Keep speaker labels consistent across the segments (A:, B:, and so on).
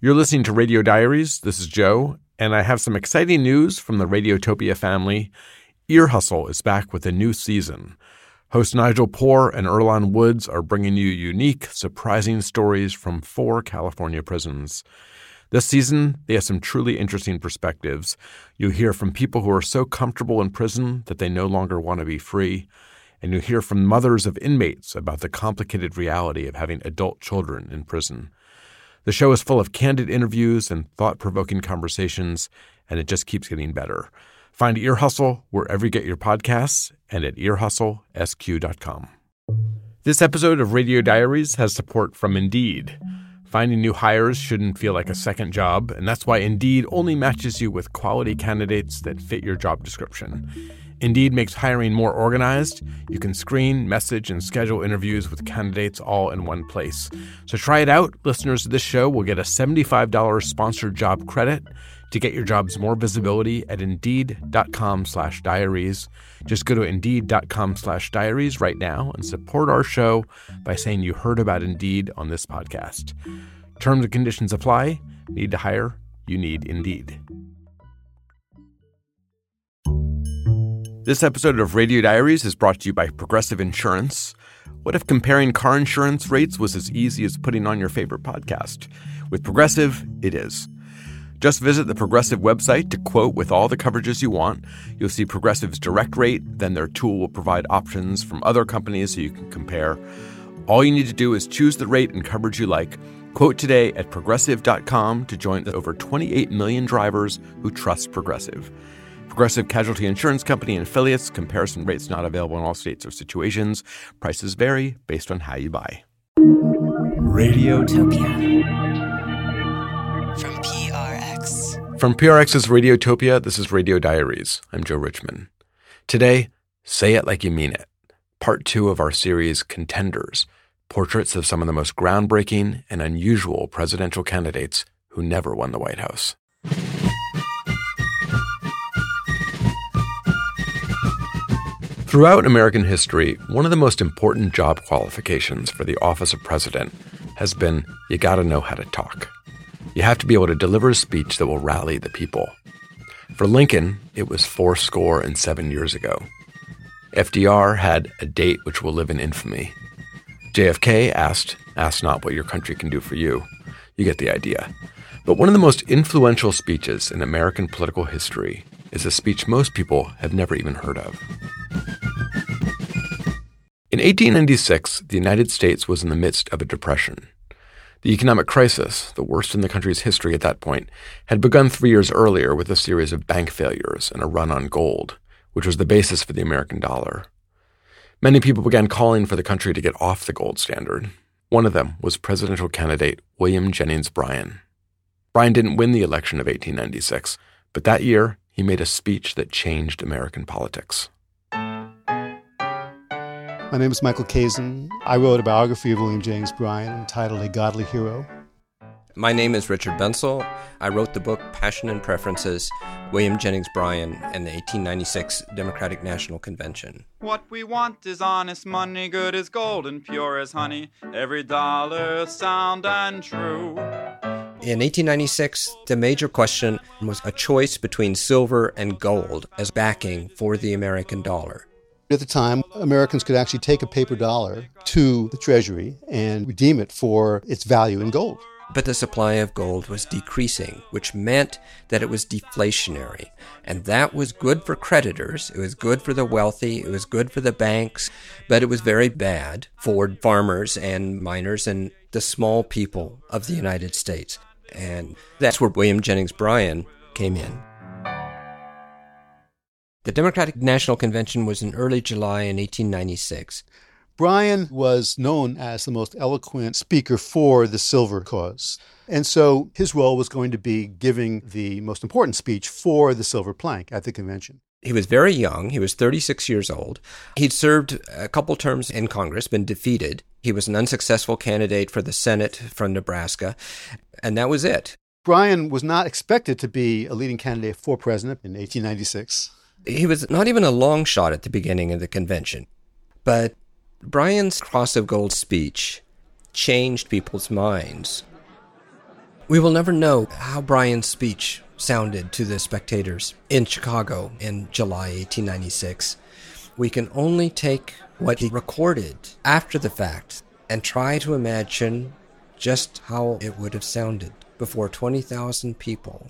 A: You're listening to Radio Diaries. This is Joe, and I have some exciting news from the Radiotopia family. Ear Hustle is back with a new season. Host Nigel Poor and Earlonne Woods are bringing you unique, surprising stories from 4 California prisons. This season, they have some truly interesting perspectives. You'll hear from people who are so comfortable in prison that they no longer want to be free. And you'll hear from mothers of inmates about the complicated reality of having adult children in prison. The show is full of candid interviews and thought-provoking conversations, and it just keeps getting better. Find Ear Hustle wherever you get your podcasts and at earhustlesq.com. This episode of Radio Diaries has support from Indeed. Finding new hires shouldn't feel like a second job, and that's why Indeed only matches you with quality candidates that fit your job description. Indeed makes hiring more organized. You can screen, message, and schedule interviews with candidates all in one place. So try it out. Listeners of this show will get a $75 sponsored job credit to get your jobs more visibility at Indeed.com/diaries. Just go to Indeed.com/diaries right now and support our show by saying you heard about Indeed on this podcast. Terms and conditions apply. Need to hire? You need Indeed. This episode of Radio Diaries is brought to you by Progressive Insurance. What if comparing car insurance rates was as easy as putting on your favorite podcast? With Progressive, it is. Just visit the Progressive website to quote with all the coverages you want. You'll see Progressive's direct rate, then their tool will provide options from other companies so you can compare. All you need to do is choose the rate and coverage you like. Quote today at Progressive.com to join the over 28 million drivers who trust Progressive. Progressive Casualty Insurance Company and affiliates. Comparison rates not available in all states or situations. Prices vary based on how you buy.
B: Radiotopia. From PRX.
A: From PRX's Radiotopia, this is Radio Diaries. I'm Joe Richman. Today, Say It Like You Mean It. Part 2 of our series, Contenders. Portraits of some of the most groundbreaking and unusual presidential candidates who never won the White House. Throughout American history, one of the most important job qualifications for the office of president has been you gotta know how to talk. You have to be able to deliver a speech that will rally the people. For Lincoln, it was 77 years ago. FDR had a date which will live in infamy. JFK asked not what your country can do for you. You get the idea. But one of the most influential speeches in American political history is a speech most people have never even heard of. In 1896, the United States was in the midst of a depression. The economic crisis, the worst in the country's history at that point, had begun 3 years earlier with a series of bank failures and a run on gold, which was the basis for the American dollar. Many people began calling for the country to get off the gold standard. One of them was presidential candidate William Jennings Bryan. Bryan didn't win the election of 1896, but that year he made a speech that changed American politics.
C: My name is Michael Kazin. I wrote a biography of William Jennings Bryan entitled A Godly Hero.
D: My name is Richard Bensel. I wrote the book Passion and Preferences, William Jennings Bryan and the 1896 Democratic National Convention.
E: What we want is honest money, good as gold and pure as honey, every dollar sound and true.
D: In 1896, the major question was a choice between silver and gold as backing for the American dollar.
C: At the time, Americans could actually take a paper dollar to the Treasury and redeem it for its value in gold.
D: But the supply of gold was decreasing, which meant that it was deflationary. And that was good for creditors, it was good for the wealthy, it was good for the banks, but it was very bad for farmers and miners and the small people of the United States. And that's where William Jennings Bryan came in. The Democratic National Convention was in early July in 1896.
C: Bryan was known as the most eloquent speaker for the silver cause. And so his role was going to be giving the most important speech for the silver plank at the convention.
D: He was very young. He was 36 years old. He'd served a couple terms in Congress, been defeated. He was an unsuccessful candidate for the Senate from Nebraska, and that was it.
C: Bryan was not expected to be a leading candidate for president in 1896.
D: He was not even a long shot at the beginning of the convention. But Bryan's Cross of Gold speech changed people's minds. We will never know how Bryan's speech sounded to the spectators in Chicago in July 1896. We can only take what he recorded after the fact and try to imagine just how it would have sounded before 20,000 people.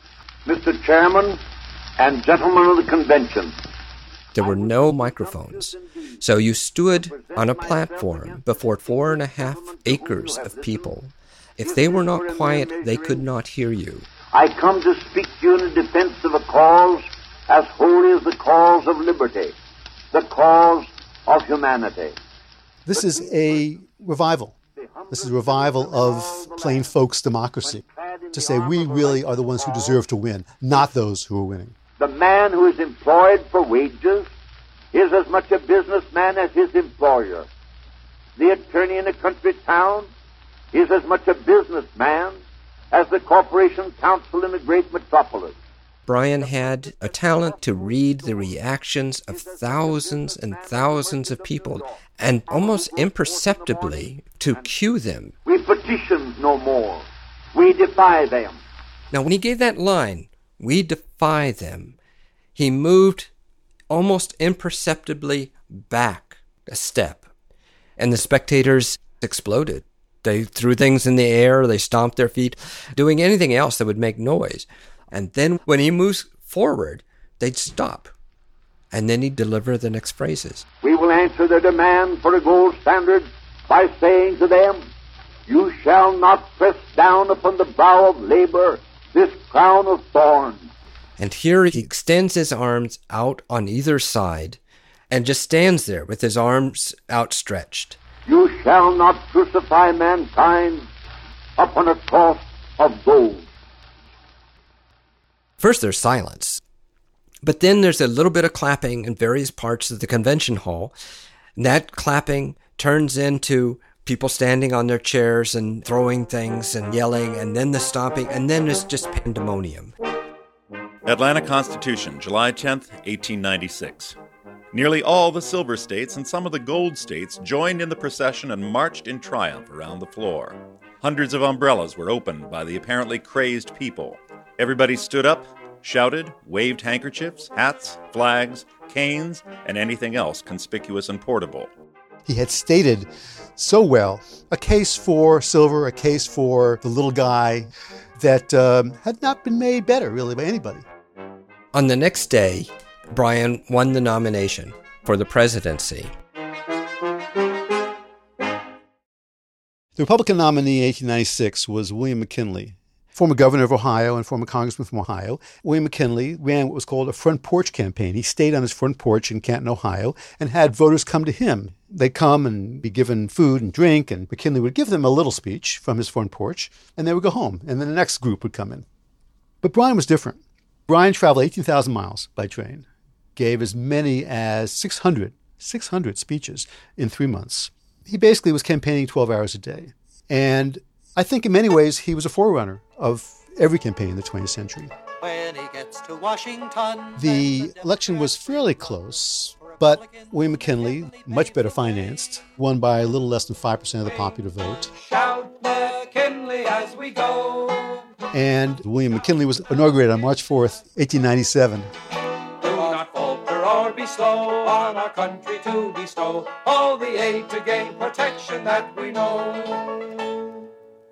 F: Mr. Chairman and gentlemen of the convention.
D: There were no microphones, so you stood on a platform before 4.5 acres of people. If they were not quiet, they could not hear you.
F: I come to speak to you in defense of a cause as holy as the cause of liberty, the cause of humanity.
C: This is a revival. This is a revival of plain folks' democracy. To say we really are the ones who deserve to win, not those who are winning.
F: The man who is employed for wages is as much a businessman as his employer. The attorney in a country town is as much a businessman as the corporation council in a great metropolis.
D: Bryan had a talent to read the reactions of thousands and thousands of people and almost imperceptibly to cue them.
F: We petition no more. We defy them.
D: Now, when he gave that line, "We defy them," he moved almost imperceptibly back a step, and the spectators exploded. They threw things in the air, they stomped their feet, doing anything else that would make noise. And then when he moves forward, they'd stop. And then he'd deliver the next phrases.
F: We will answer their demand for a gold standard by saying to them, you shall not press down upon the brow of labor this crown of thorns.
D: And here he extends his arms out on either side and just stands there with his arms outstretched.
F: You shall not crucify mankind upon a cross of gold.
D: First there's silence, but then there's a little bit of clapping in various parts of the convention hall. And that clapping turns into people standing on their chairs and throwing things and yelling, and then the stomping, and then it's just pandemonium.
G: Atlanta Constitution, July 10th, 1896. Nearly all the silver states and some of the gold states joined in the procession and marched in triumph around the floor. Hundreds of umbrellas were opened by the apparently crazed people. Everybody stood up, shouted, waved handkerchiefs, hats, flags, canes, and anything else conspicuous and portable.
C: He had stated so well a case for silver, a case for the little guy that had not been made better, really, by anybody.
D: On the next day, Bryan won the nomination for the presidency.
C: The Republican nominee in 1896 was William McKinley, former governor of Ohio and former congressman from Ohio. William McKinley ran what was called a front porch campaign. He stayed on his front porch in Canton, Ohio, and had voters come to him. They'd come and be given food and drink, and McKinley would give them a little speech from his front porch, and they would go home, and then the next group would come in. But Bryan was different. Bryan traveled 18,000 miles by train, gave as many as 600 speeches in 3 months. He basically was campaigning 12 hours a day. And I think in many ways he was a forerunner of every campaign in the 20th century.
B: When he gets to Washington,
C: the election was fairly close, but William McKinley, much better financed, won by a little less than 5% of the popular vote.
H: Shout McKinley as we go.
C: And William McKinley was inaugurated on March 4th, 1897.
H: Do not falter or be slow on our country to bestow all the aid to gain protection that we know.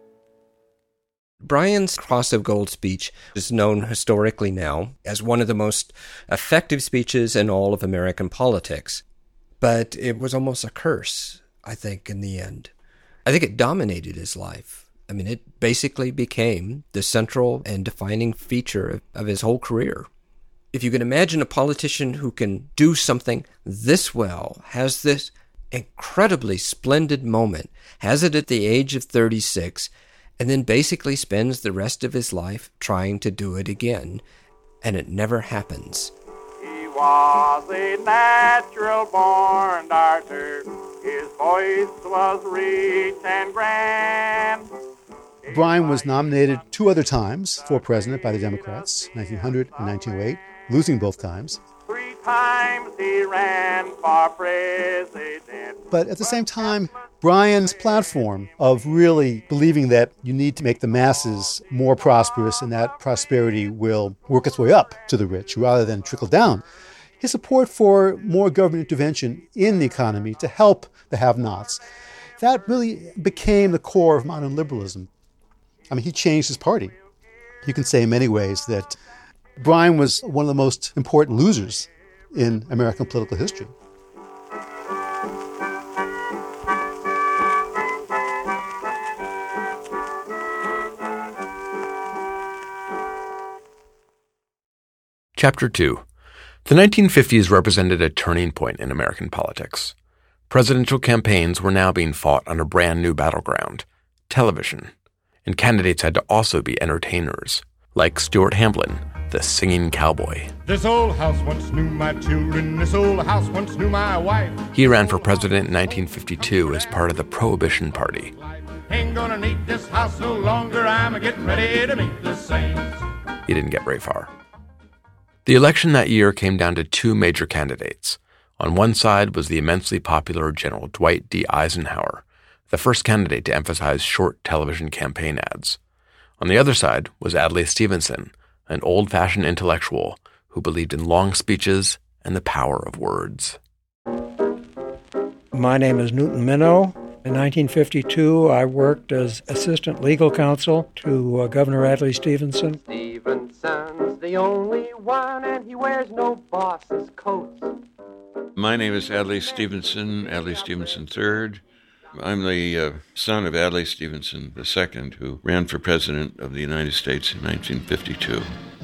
D: Bryan's Cross of Gold speech is known historically now as one of the most effective speeches in all of American politics. But it was almost a curse, I think, in the end. I think it dominated his life. I mean, it basically became the central and defining feature of his whole career. If you can imagine a politician who can do something this well, has this incredibly splendid moment, has it at the age of 36, and then basically spends the rest of his life trying to do it again, and it never happens.
F: He was a natural-born orator. His voice was rich and grand.
C: Bryan was nominated 2 other times for president by the Democrats, 1900 and 1908, losing both times.
F: 3
I: times he ran for president.
C: But at the same time, Bryan's platform of really believing that you need to make the masses more prosperous and that prosperity will work its way up to the rich rather than trickle down, his support for more government intervention in the economy to help the have-nots, that really became the core of modern liberalism. I mean, he changed his party. You can say in many ways that Bryan was one of the most important losers in American political history.
A: Chapter 2. The 1950s represented a turning point in American politics. Presidential campaigns were now being fought on a brand new battleground, television. And candidates had to also be entertainers, like Stuart Hamblin, the singing cowboy.
J: This old house once knew my children, this old house once knew my wife.
A: He ran for president in 1952 as part of the Prohibition Party.
J: Ain't gonna need this house no longer, I'm getting ready to meet the saints.
A: He didn't get very far. The election that year came down to two major candidates. On one side was the immensely popular General Dwight D. Eisenhower, the first candidate to emphasize short television campaign ads. On the other side was Adlai Stevenson, an old-fashioned intellectual who believed in long speeches and the power of words.
K: My name is Newton Minow. In 1952, I worked as assistant legal counsel to Governor Adlai Stevenson.
H: Stevenson's the only one, and he wears no boss's coats.
L: My name is Adlai Stevenson III. I'm the son of Adlai Stevenson II, who ran for president of the United States in 1952.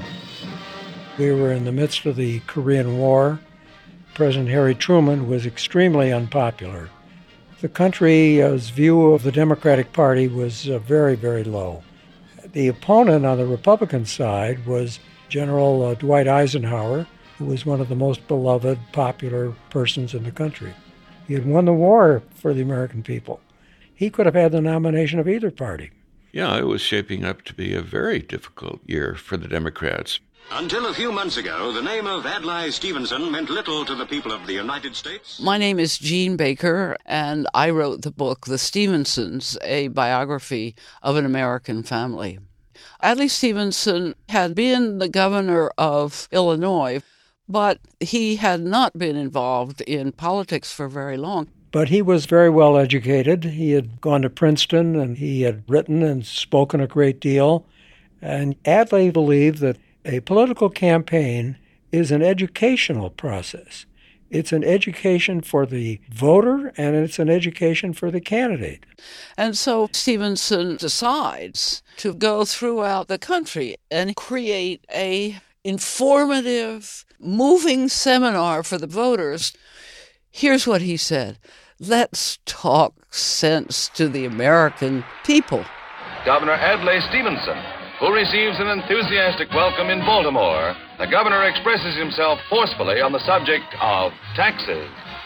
K: We were in the midst of the Korean War. President Harry Truman was extremely unpopular. The country's view of the Democratic Party was very, very low. The opponent on the Republican side was General Dwight Eisenhower, who was one of the most beloved, popular persons in the country. He had won the war for the American people. He could have had the nomination of either party.
L: Yeah, it was shaping up to be a very difficult year for the Democrats.
M: Until a few months ago, the name of Adlai Stevenson meant little to the people of the United States.
N: My name is Jean Baker, and I wrote the book, The Stevensons, a biography of an American family. Adlai Stevenson had been the governor of Illinois, but he had not been involved in politics for very long.
K: But he was very well educated. He had gone to Princeton, and he had written and spoken a great deal. And Adlai believed that a political campaign is an educational process. It's an education for the voter, and it's an education for the candidate.
N: And so Stevenson decides to go throughout the country and create a informative, moving seminar for the voters. Here's what he said: let's talk sense to the American people.
O: Governor Adlai Stevenson, who receives an enthusiastic welcome in Baltimore, the governor expresses himself forcefully on the subject of taxes.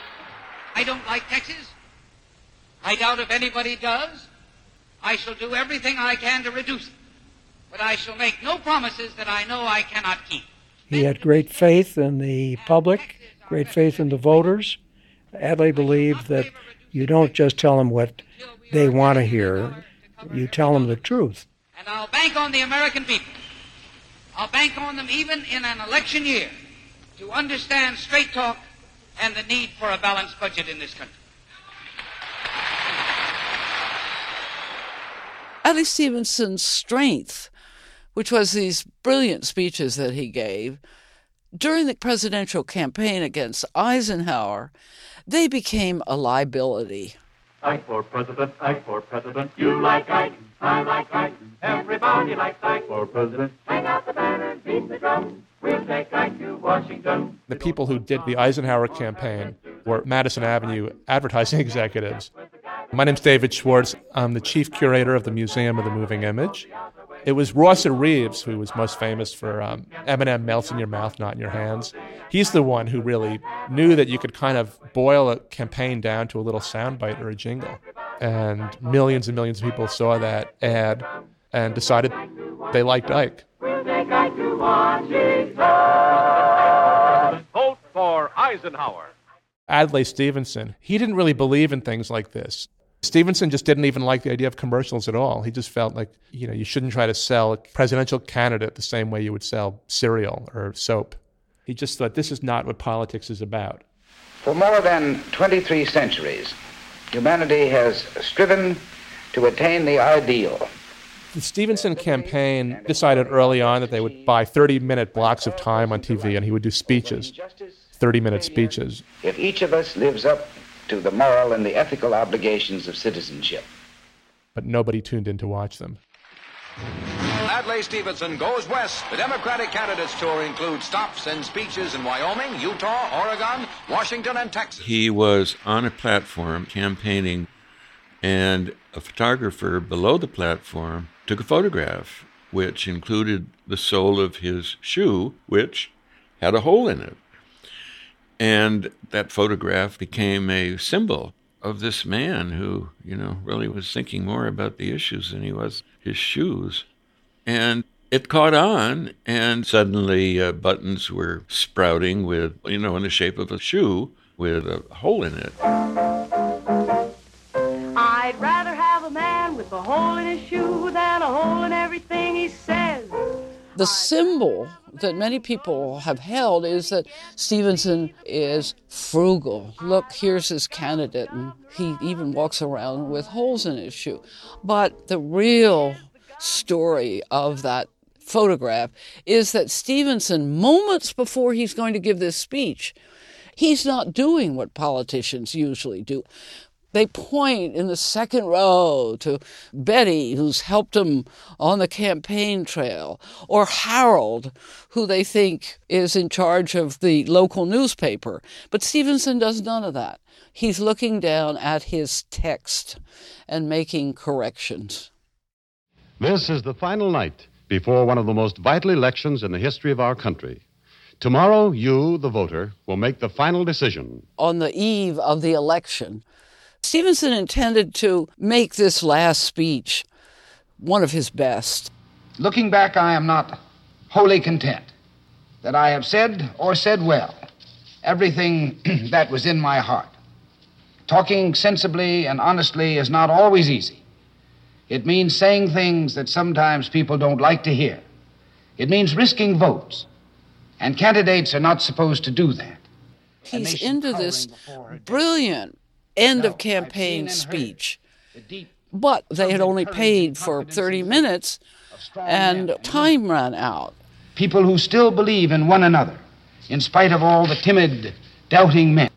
P: I don't like taxes. I doubt if anybody does. I shall do everything I can to reduce them, but I shall make no promises that I know I cannot keep.
K: He had great faith in the public, great faith in the voters. Adlai believed that you don't just tell them what they want to hear, you tell them the truth.
P: And I'll bank on the American people. I'll bank on them even in an election year to understand straight talk and the need for a balanced budget in this country.
N: Adlai Stevenson's strength, which was these brilliant speeches that he gave, during the presidential campaign against Eisenhower, they became a liability.
I: Ike for president, Ike for president. You like Ike, I like Ike. Everybody likes Ike for president. Hang out the banner, beat the drum. We'll take Ike to Washington.
Q: The people who did the Eisenhower campaign were Madison Avenue advertising executives. My name's David Schwartz. I'm the chief curator of the Museum of the Moving Image. It was Rawson Reeves who was most famous for M&M melts in your mouth, not in your hands. He's the one who really knew that you could kind of boil a campaign down to a little soundbite or a jingle. And millions and millions of people saw that ad and decided they liked Ike.
I: We'll take Ike to Washington.
O: Vote for
I: Eisenhower.
Q: Adlai Stevenson, he didn't really believe in things like this. Stevenson just didn't even like the idea of commercials at all. He just felt like, you shouldn't try to sell a presidential candidate the same way you would sell cereal or soap. He just thought this is not what politics is about.
R: For more than 23 centuries, humanity has striven to attain the ideal.
Q: The Stevenson campaign decided early on that they would buy 30-minute blocks of time on TV, and he would do speeches, 30-minute speeches.
R: If each of us lives up to the moral and the ethical obligations of citizenship.
Q: But nobody tuned in to watch them.
O: Adlai Stevenson goes west. The Democratic candidates tour includes stops and speeches in Wyoming, Utah, Oregon, Washington, and Texas.
L: He was on a platform campaigning, and a photographer below the platform took a photograph, which included the sole of his shoe, which had a hole in it. And that photograph became a symbol of this man who, really was thinking more about the issues than he was his shoes. And it caught on, and suddenly buttons were sprouting with, in the shape of a shoe with a hole in it.
S: I'd rather have a man with a hole in his shoe than a hole in everything he says.
N: The symbol that many people have held is that Stevenson is frugal. Look, here's his candidate, and he even walks around with holes in his shoe. But the real story of that photograph is that Stevenson, moments before he's going to give this speech, he's not doing what politicians usually do. They point in the second row to Betty, who's helped him on the campaign trail, or Harold, who they think is in charge of the local newspaper. But Stevenson does none of that. He's looking down at his text and making corrections.
T: This is the final night before one of the most vital elections in the history of our country. Tomorrow, you, the voter, will make the final decision.
N: On the eve of the election, Stevenson intended to make this last speech one of his best.
R: Looking back, I am not wholly content that I have said or said well everything that was in my heart. Talking sensibly and honestly is not always easy. It means saying things that sometimes people don't like to hear. It means risking votes, and candidates are not supposed to do that.
N: He's into this brilliant end-of-campaign speech. But they had only paid for 30 minutes, and time ran out.
R: People who still believe in one another, in spite of all the timid, doubting men.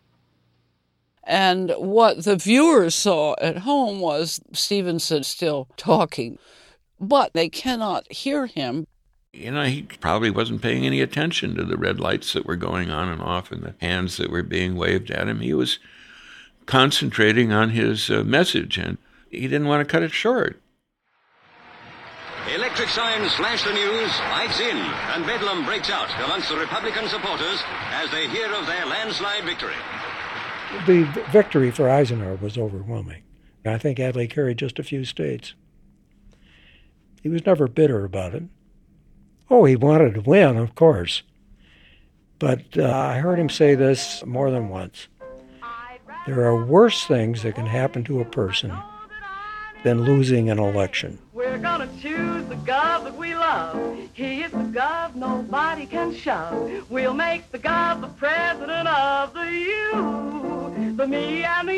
N: And what the viewers saw at home was Stevenson still talking, but they cannot hear him.
L: He probably wasn't paying any attention to the red lights that were going on and off and the hands that were being waved at him. He was concentrating on his message, and he didn't want to cut it short.
M: Electric signs flash the news, lights in, and bedlam breaks out amongst the Republican supporters as they hear of their landslide victory.
K: The victory for Eisenhower was overwhelming. I think Adlai carried just a few states. He was never bitter about it. Oh, he wanted to win, of course. But I heard him say this more than once. There are worse things that can happen to a person than losing an election.
S: We're gonna choose the gov that we love. He is the gov nobody can shove. We'll make the gov the president of the you, the me and the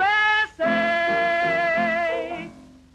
S: USA.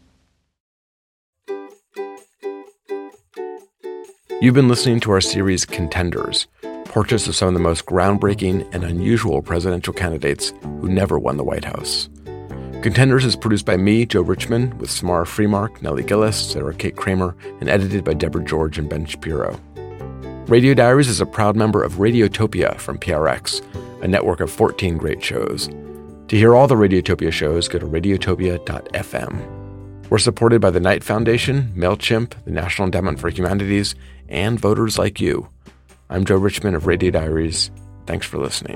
A: You've been listening to our series Contenders, portraits of some of the most groundbreaking and unusual presidential candidates who never won the White House. Contenders is produced by me, Joe Richmond, with Samara Freemark, Nellie Gillis, Sarah Kate Kramer, and edited by Deborah George and Ben Shapiro. Radio Diaries is a proud member of Radiotopia from PRX, a network of 14 great shows. To hear all the Radiotopia shows, go to radiotopia.fm. We're supported by the Knight Foundation, MailChimp, the National Endowment for Humanities, and voters like you. I'm Joe Richmond of Radio Diaries. Thanks for listening.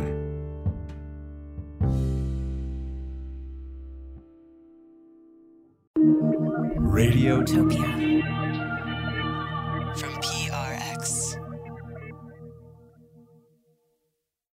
U: Radiotopia.